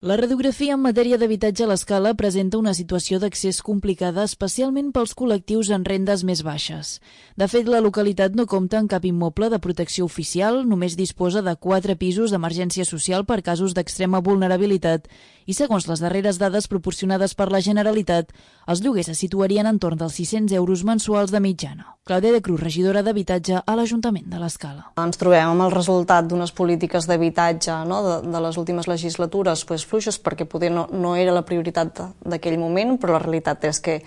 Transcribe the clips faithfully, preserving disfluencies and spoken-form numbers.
La radiografia en matèria d'habitatge a l'Escala presenta una situació d'accés complicada, especialment pels col·lectius en rendes més baixes. De fet, la localitat no compta amb cap immoble de protecció oficial, només disposa de quatre pisos d'emergència social per casos d'extrema vulnerabilitat i, segons les darreres dades proporcionades per la Generalitat, els lloguers es situarien entorn dels sis-cents euros mensuals de mitjana. Clàudia de Cruz, regidora d'Habitatge a l'Ajuntament de l'Escala. Ens trobem amb el resultat d'unes polítiques d'habitatge no, de, de les últimes legislatures pues, fluixes, perquè poder no, no era la prioritat d'aquell moment, però la realitat és que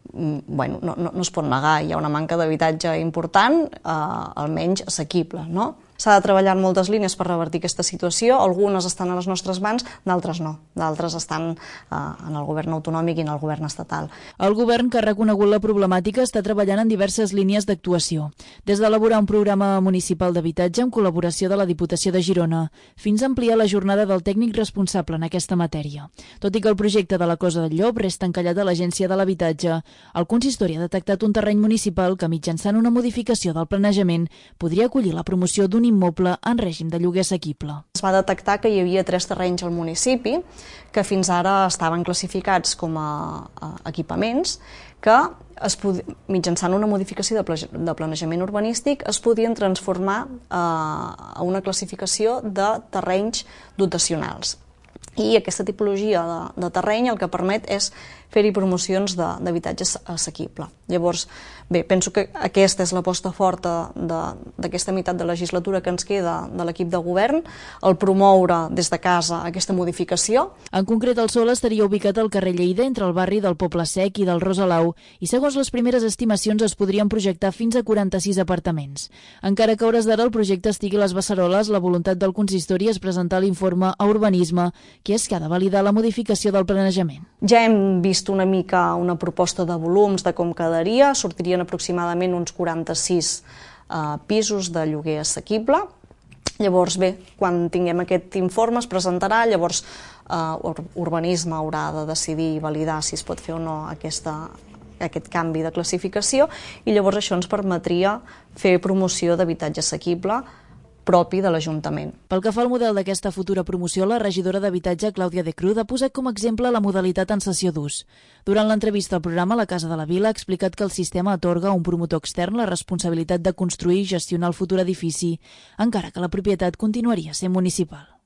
bueno, no, no, no es pot negar, hi ha una manca d'habitatge important, eh, almenys assequible, no? S'ha de treballar en moltes línies per revertir aquesta situació, algunes estan a les nostres mans, d'altres no, d'altres estan eh, en el govern autonòmic i en el govern estatal. El govern, que ha reconegut la problemàtica, està treballant en diverses línies d'actuació, des d'elaborar un programa municipal d'habitatge en col·laboració de la Diputació de Girona, fins a ampliar la jornada del tècnic responsable en aquesta matèria. Tot i que el projecte de la Cosa del Llop resta encallat a l'Agència de l'Habitatge, el consistori ha detectat un terreny municipal que, mitjançant una modificació del planejament, podria acollir la promoció d'un immoble en règim de lloguer assequible. Es va detectar que hi havia tres terrenys al municipi que fins ara estaven classificats com a, a equipaments que es pod... mitjançant una modificació de, de planejament urbanístic es podien transformar eh, a una classificació de terrenys dotacionals. I aquesta tipologia de, de terreny el que permet és fer-hi promocions d'habitatge assequible. Llavors, bé, penso que aquesta és l'aposta forta d'aquesta meitat de legislatura que ens queda de l'equip de govern, el promoure des de casa aquesta modificació. En concret, el sòl estaria ubicat al carrer Lleida, entre el barri del Poble Sec i del Rosalau, i segons les primeres estimacions es podrien projectar fins a quaranta-sis apartaments. Encara que a hores d'ara el projecte estigui a les beceroles, la voluntat del consistori és presentar l'informe a Urbanisme, que és que ha de validar la modificació del planejament. Ja hem vist una mica una proposta de volums de com quedaria, sortirien aproximadament uns quaranta-sis eh, pisos de lloguer assequible. Llavors, bé, quan tinguem aquest informe es presentarà, llavors eh, Urbanisme haurà de decidir i validar si es pot fer o no aquesta, aquest canvi de classificació i llavors això ens permetria fer promoció d'habitatge assequible propi de l'Ajuntament. Pel que fa al model d'aquesta futura promoció, la regidora d'Habitatge, Clàudia de Cruz, ha posat com a exemple la modalitat en cessió d'ús. Durant l'entrevista al programa, la Casa de la Vila ha explicat que el sistema atorga a un promotor extern la responsabilitat de construir i gestionar el futur edifici, encara que la propietat continuaria sent municipal.